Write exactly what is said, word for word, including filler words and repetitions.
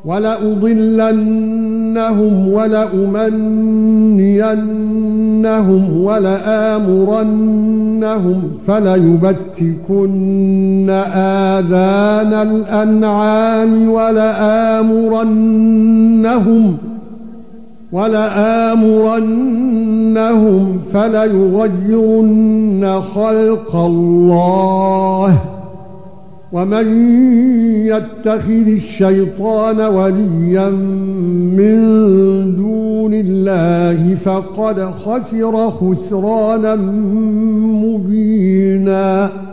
وَلَأُضِلَّنَّهُمْ وَلَأُمَنِّيَنَّهُمْ وَلَآمُرَنَّهُمْ فَلَيُبَتِّكُنَّ آذَانَ الْأَنْعَامِ وَلَآمُرَنَّهُمْ وَلَآمُرَنَّهُمْ فَلَيُغَيِّرُنَّ خَلْقَ اللَّهِ وَمَن يَتَّخِذِ الشَّيْطَانَ وَلِيًّا مِّن دُونِ اللَّهِ فَقَدْ خَسِرَ خُسْرَانًا مُّبِينًا.